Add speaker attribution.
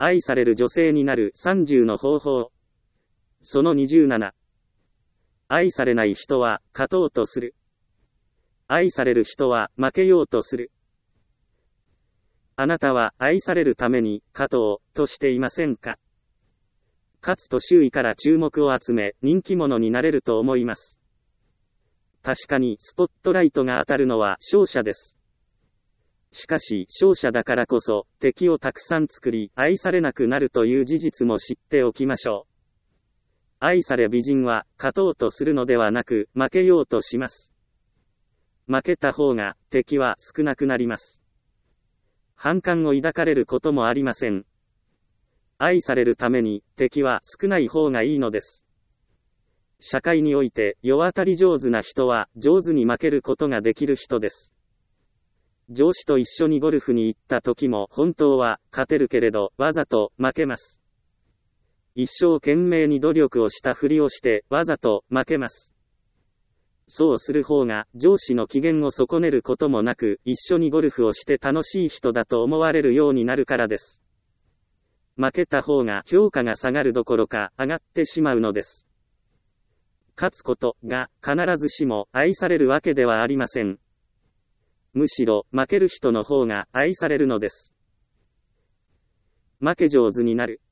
Speaker 1: 愛される女性になる30の方法。その27。愛されない人は勝とうとする。愛される人は負けようとする。あなたは愛されるために勝とうとしていませんか？勝つと周囲から注目を集め人気者になれると思います。確かにスポットライトが当たるのは勝者です。しかし勝者だからこそ敵をたくさん作り愛されなくなるという事実も知っておきましょう。愛され美人は勝とうとするのではなく負けようとします。負けた方が敵は少なくなります。反感を抱かれることもありません。愛されるために敵は少ない方がいいのです。社会において世当たり上手な人は上手に負けることができる人です。上司と一緒にゴルフに行った時も本当は勝てるけれどわざと負けます。一生懸命に努力をしたふりをしてわざと負けます。そうする方が上司の機嫌を損ねることもなく一緒にゴルフをして楽しい人だと思われるようになるからです。負けた方が評価が下がるどころか上がってしまうのです。勝つことが必ずしも愛されるわけではありません。むしろ負ける人の方が愛されるのです。負け上手になる。